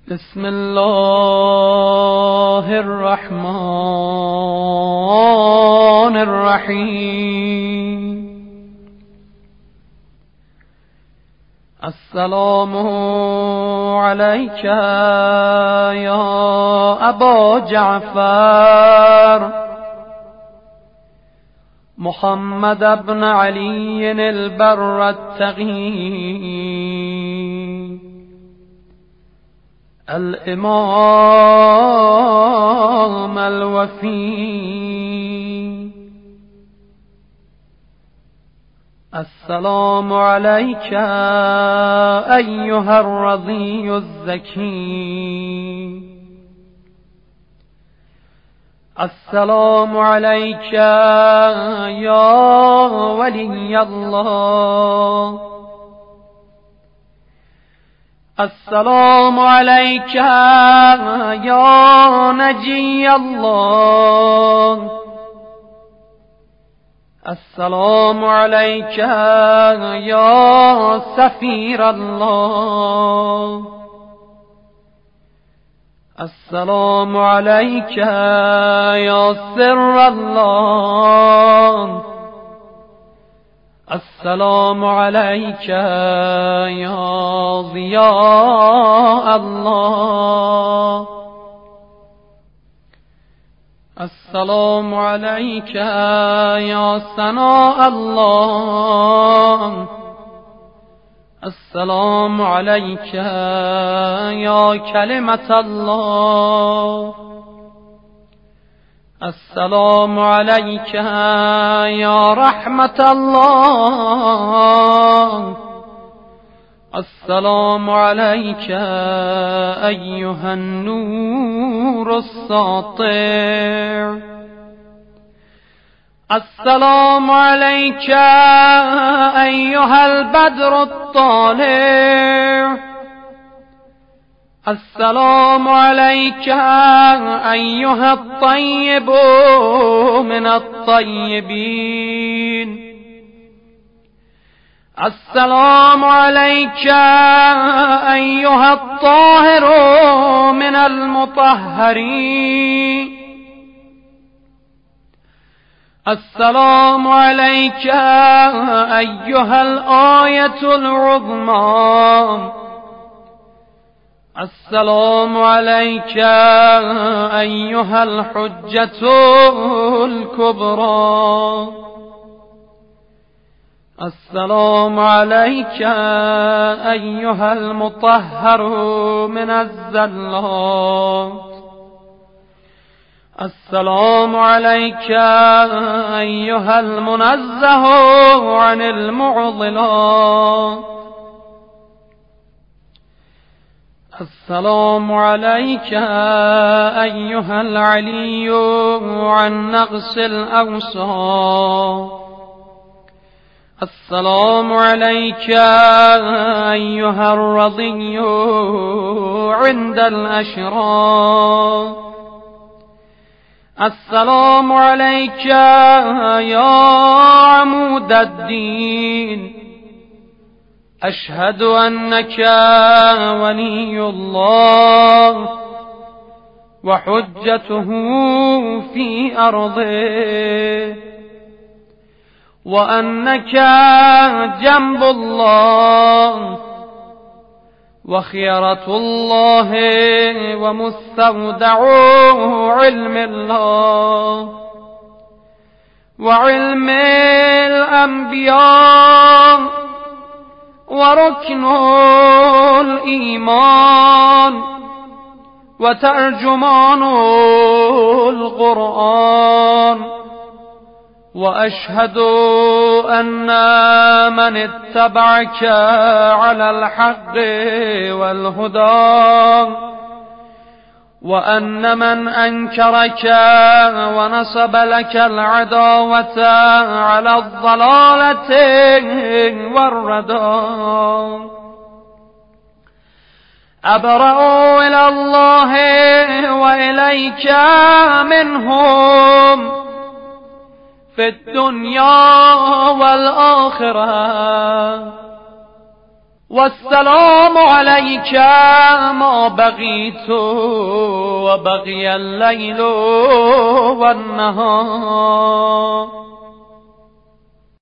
بسم الله الرحمن الرحیم. السلام علیک یا ابا جعفر محمد بن علی البر التقی الامام الوفی. السلام علیک ایها الرضی الزکی. السلام علیک یا ولی الله. السلام علیک یا نجی الله. السلام علیک یا سفیر الله. السلام علیک یا سر الله. السلام علیک یا ضیاء الله. السلام علیک یا ثناء الله. السلام علیک یا کلمة الله. السلام علیک یا رحمة الله. السلام علیک ایها النور الساطع. السلام علیک ایها البدر الطالع. السلام علیک ایها الطیب من الطیبین. السلام علیک ایها الطاهر من المطهرین. السلام علیک ایها الآیة العظمی. السلام علیک ایها الحجة الكبرى. السلام علیک ایها المطهر من الزلات. السلام علیک ایها المنزه عن المعضلات. السلام علیک ایها العلی عن نقص الأوصاف. السلام علیک ایها الرضی عند الاشراف. السلام علیک یا عمود الدین. اشهد انك ولي الله وحجته في ارضه وانك جنب الله وخيرة الله ومستودع علم الله وعلم الأنبياء وركن الإيمان وترجمان القرآن. وأشهد أن من اتبعك على الحق والهدى وأن من أنكرك ونصب لك العداوة على الضلالة والردى. أبرأ إلى الله وإليك منهم في الدنيا والآخرة. والسلام عليك ما بقيت وبقي الليل والنهار